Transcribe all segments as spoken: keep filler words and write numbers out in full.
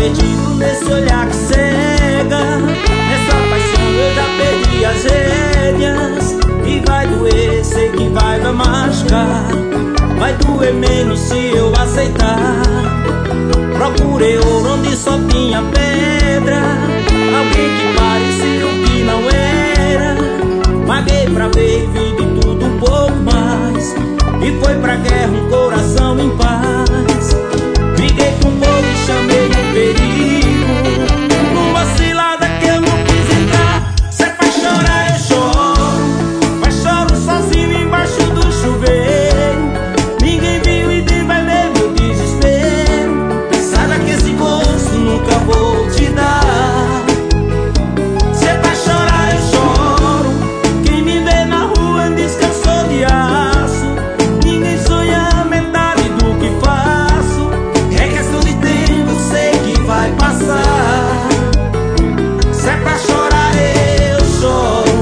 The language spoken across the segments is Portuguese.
perdido nesse olhar que cega. Nessa paixão eu já perdi as rédeas. E vai doer, sei que vai, vai machucar. Vai doer menos se eu aceitar. Procurei ouro onde só tinha pedra. Alguém que parecia o que não era. Paguei pra ver e vi de tudo um pouco mais. E foi pra guerra um coração em paz. Briguei com o povo e chamei o perigo. Numa cilada que eu não quis entrar. Se é pra chorar eu choro, mas choro sozinho embaixo do chuveiro. Ninguém viu e nem vai ver meu desespero. Saiba que esse gosto nunca vou te dar. Se é pra chorar eu choro. Quem me vê na rua diz que eu sou de aço. Ninguém sonha a metade do que faço. É questão de tempo, sei que vai passar. Se é pra chorar eu choro.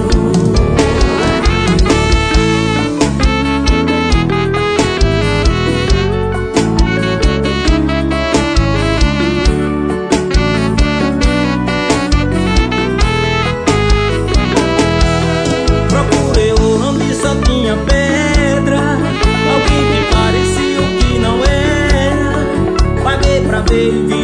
Procurei ouro onde só tinha pedra. Alguém que parecia o que não era. Paguei pra ver e vi